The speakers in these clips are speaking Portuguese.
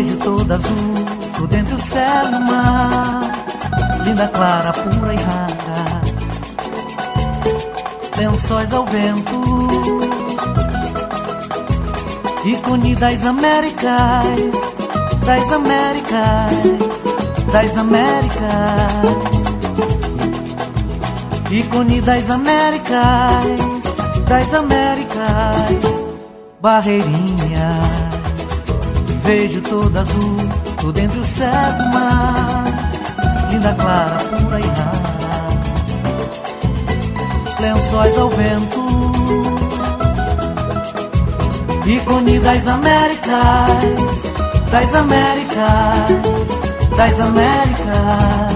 vejo toda azul, por dentro o céu e o mar, linda, clara, pura e rara, lençóis ao vento, ícone das Américas, das Américas, das Américas, ícone das Américas, das Américas, Barreirinhas. Vejo toda azul, por dentro o céu do mar, linda, clara, pura e rara, lençóis ao vento, ícone das Américas, das Américas, das Américas,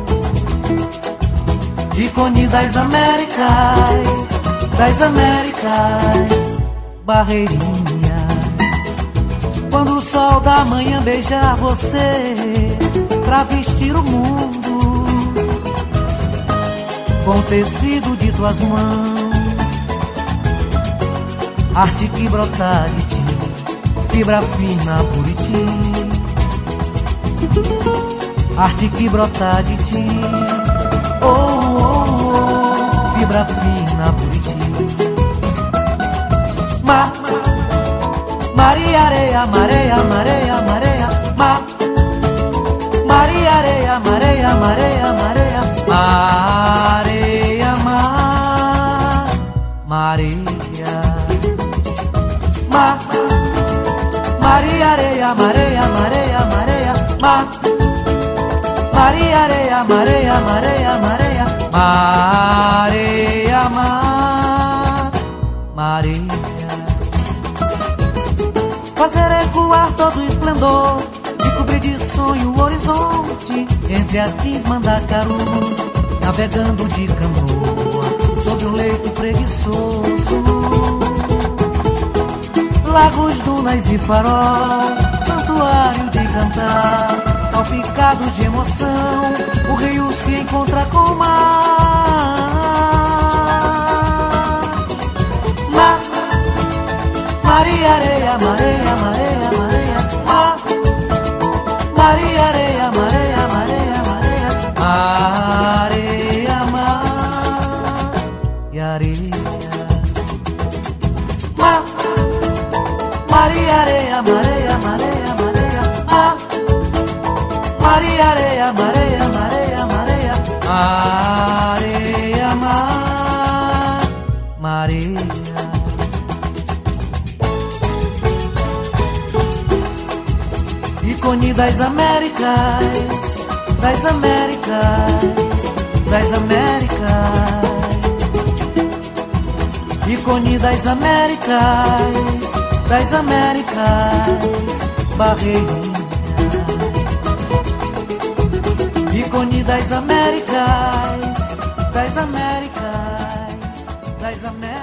ícone das Américas, das Américas, Barreirinhas. Quando o sol da manhã beijar você, pra vestir o mundo com tecido de tuas mãos, arte que brotar de ti, fibra fina, Buriti, arte que brotar de ti, oh, oh, oh, fibra fina, Buriti. Maria areia, mareia, mareia, mareia, Maria areia, mareia, mareia, mareia, areia, mareia, Maria areia, mareia, mareia, mareia, Maria areia, mareia, mareia, mareia, mareia, mareia. Fazer ecoar todo o esplendor e cobrir de sonho o horizonte, entre a Mandacaru, navegando de canoa sobre um leito preguiçoso. Lagos, dunas e farol, santuário de cantar, salpicados de emoção, o rio se encontra com o mar. Maria areia, mareia, mareia, mareia, Maria areia, mareia, mareia, mareia, areia, e areia, Maria areia, mareia, mareia, mareia, Maria areia, mareia, mareia, mareia, areia, mareia. Ícone das Américas, das Américas, das Américas, ícone das Américas, das Américas, Barreirinhas, ícone das Américas, das Américas, das Américas.